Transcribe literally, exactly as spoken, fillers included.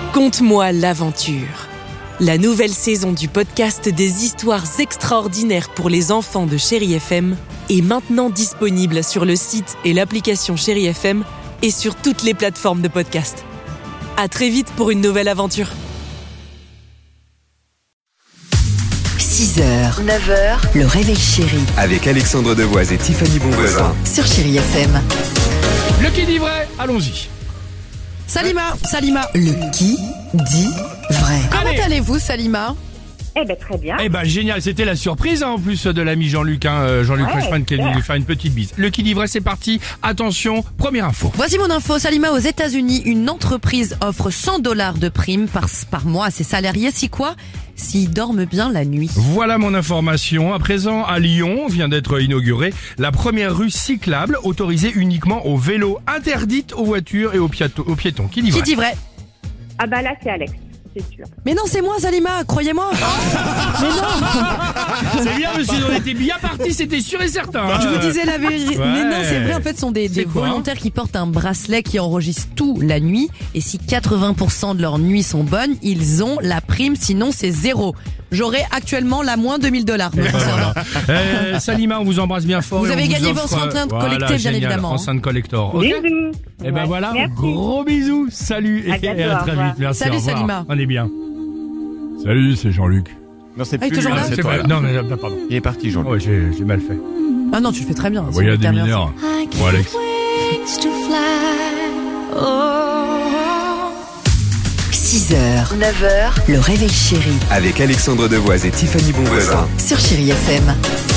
Conte-moi l'aventure. La nouvelle saison du podcast des histoires extraordinaires pour les enfants de Chéri F M est maintenant disponible sur le site et l'application Chéri F M et sur toutes les plateformes de podcast. À très vite pour une nouvelle aventure. six heures, neuf heures, le réveil Chéri. Avec Alexandre Devoise et Tiffany Bonvoisin. Sur Chéri F M. Le qui dit vrai, allons-y. Salima, Salima. Le qui dit vrai. Comment Allez. allez-vous, Salima? Eh ben très bien. Eh ben génial, c'était la surprise hein, en plus de l'ami Jean-Luc, hein, euh, Jean-Luc Ouais, Reichmann qui est venu super. lui faire une petite bise. Le qui dit vrai, c'est parti. Attention, première info. Voici mon info, Salima. Aux États-Unis, une entreprise offre cent dollars de prime par, par mois à ses salariés. Si quoi? S'ils dorment bien la nuit. Voilà mon information. À présent, à Lyon, vient d'être inaugurée la première rue cyclable autorisée uniquement aux vélos, interdite aux voitures et aux, piato- aux piétons. Qui dit Qui vrai? dit vrai? Ah bah là c'est Alex, c'est sûr. Mais non, c'est moi, Salima, croyez-moi. Mais non, C'est bien, monsieur, on était bien parti, c'était sûr et certain. hein. je vous disais la vérité. Ouais. Mais non, c'est vrai, en fait, ce sont des, des C'est quoi volontaires qui portent un bracelet qui enregistre tout la nuit. Et si quatre-vingts pour cent de leurs nuits sont bonnes, ils ont la prime, sinon c'est zéro. J'aurai actuellement la moins deux mille dollars. Et ben voilà. Euh, Salima, on vous embrasse bien fort. Vous et on avez gagné offre, votre enceinte euh, collectée, voilà, bien génial, évidemment. Enceinte collector. Ok. Bisous. Et ben Ouais, voilà, merci. gros bisous, salut et, À bientôt, et à au très revoir. vite. Merci. Salut, au revoir. Salima. On est bien. Salut, c'est Jean-Luc. Non, c'est Ah, il est plus toujours lui, là c'est C'est toi, pas- là. Non, mais non, pardon. Il est parti, Jean. Ouais, j'ai, j'ai mal fait. Ah non, tu le fais très bien. Vous voyez à des Super, merci. mineurs. Bon, Alex. six heures, neuf heures, le réveil Chéri. Avec Alexandre Devoise et Tiffany Bonvoisin. Sur Chéri F M.